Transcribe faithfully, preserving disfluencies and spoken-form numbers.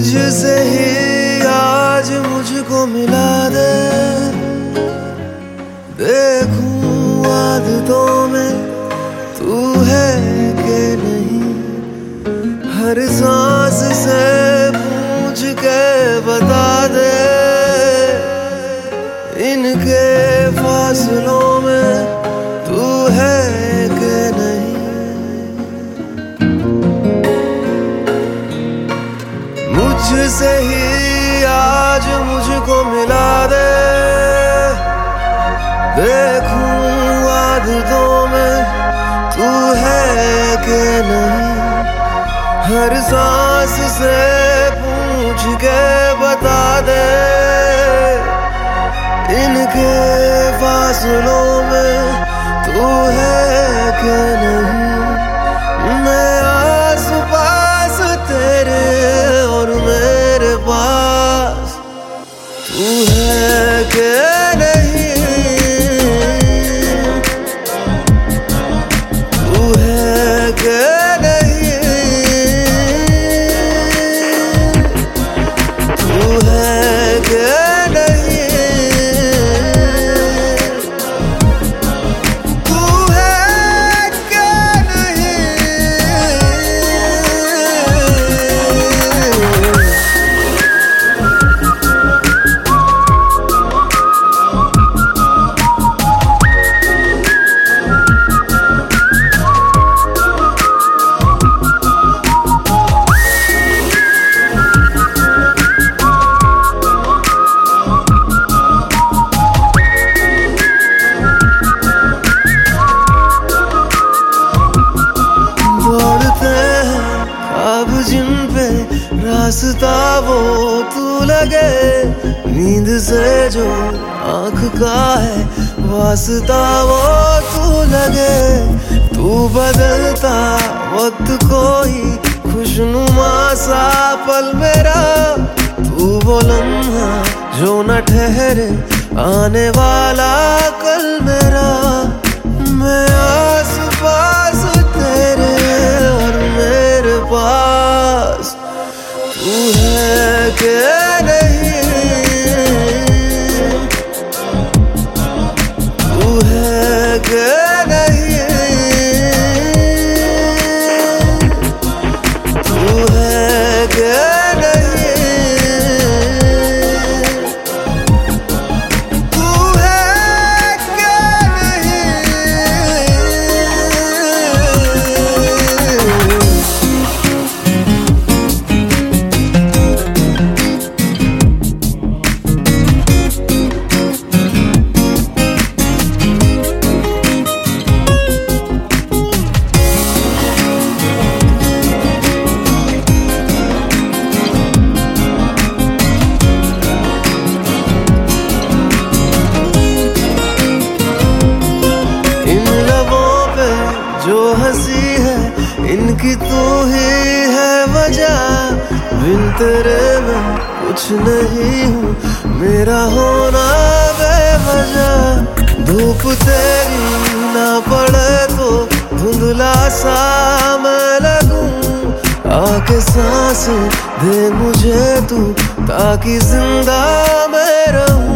मुझसे ही आज मुझको मिला दे, देखूं आदतों में तू है कि नहीं। हर सांस से पूछ के बता दे, इनके फासलों में तू है कि नहीं। मुझसे ही आज मुझको मिला दे, देखूं आदतों में तू है कि नहीं। हर सांस से पूछ के बता दे, इनके फासलों में तू है कि नहीं। मैं आस पास तेरे और मेरे पास तू है कि नहीं। तू है कि नहीं। तू है कि नहीं। अब जिन पे रास्ता वो तू लगे, नींद से जो आँख का है वास्ता वो तू लगे। तू बदलता वक्त कोई खुशनुमा सा पल मेरा, तू वो लम्हा जो न ठहरे आने वाला कल मेरा। मैं आस पास तेरे और मेरे पास तू है कि नहीं। तू है कि नहीं। तू है कि नहीं। तू है कि नहीं। जो हंसी है इनकी तू ही है वजह, बिन तेरे मैं कुछ नहीं हूँ, मेरा होना बेवजह। धूप तेरी ना पड़े तो धुंधला सा मैं लगूं, आके सांस दे मुझे तू ताकि जिंदा मैं रहूं।